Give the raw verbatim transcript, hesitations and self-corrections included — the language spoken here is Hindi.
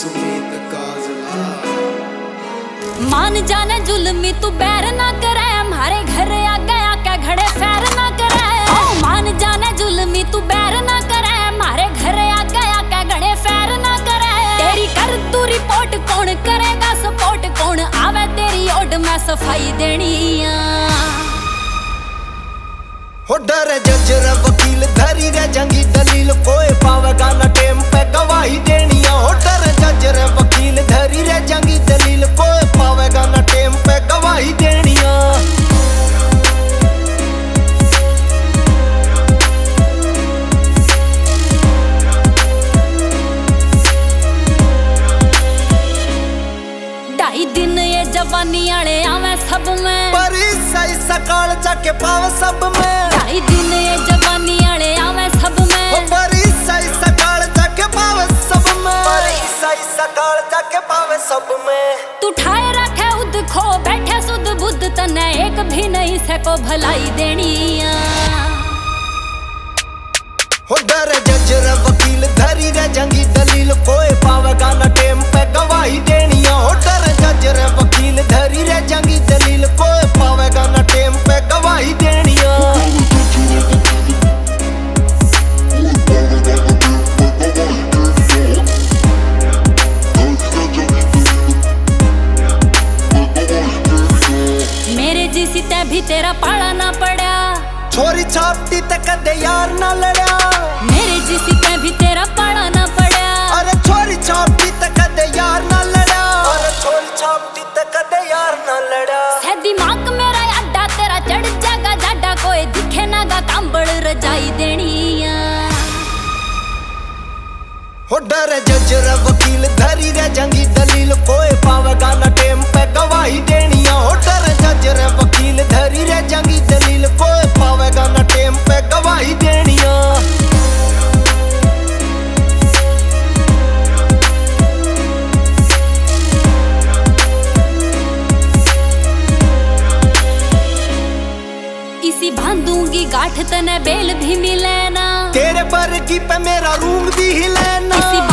सुमित काजला। मान जाने जुल्मी तू बैर ना करे, हमारे घर आ गया क्या घड़े फैर ना करे। ओ मान जाने जुल्मी तू बैर ना करे, हमारे घर आ गया क्या घड़े फैर ना करे। तेरी कर तू रिपोर्ट कौन करेगा सपोर्ट, कौन आवे तेरी ओड में सफाई देनी आ। हो डरे जज रे वकील धरी रे जंगी दलील, कोई पावेगा ना टेम पे गवाही देनी है। हो डरे जज रे वकील धरी रे जंगी दलील, कोई पावेगा ना टेम पे गवाही देनी है। ढाई दिन ये जवानी आले आवे सब में, पर सही सकाल जाके पावे सब में। ढाई दिन ये जवानी आले आवे सब में, पर सही सकाल जाके पावे सब में। पर सही सकाल जाके पावे सब में। तू ठाए रखे उद खो बैठे सुध बुद्ध, तने एक भी नहीं सको भलाई देनी आ। हो डरे जज रे वकील धरी रे जंगी दलील, कोई पावेगा ना टेम पे गवाही देनी है। हो डरे जज रे वकील धरी रे जंगी दलील, कोई पावेगा ना टेम पे गवाही देनी है। मेरे जिसी ते भी तेरा पाला ना पड़ा, छोरी छापती ते कदे यार ना लड़ा। मेरे जिसी ते भी तेरा पाला ना पड़ा। अरे छोरी छापती ते कदे यार ना लड़ा। अरे छोरी छापती ते कदे यार ना लड़ा। है दिमाग मेरा अड्डा तेरा चढ़ जागा जाडा, कोई दिखे ना गा कांबड़ रजाई देनी आ। हो डरे जज रे वकील धरी रे जंगी दलील, कोई पावेगा ना टेम पे गवाही देनी है। हो डरे जज रे वकील धरी रे जंगी दलील, कोई पावेगा ना टेम पे गवाही देनी है। इसी बांधूंगी गांठ तने बेल भी मिले ना, तेरे पर की पे मेरा रूम भी हिले ना। इसी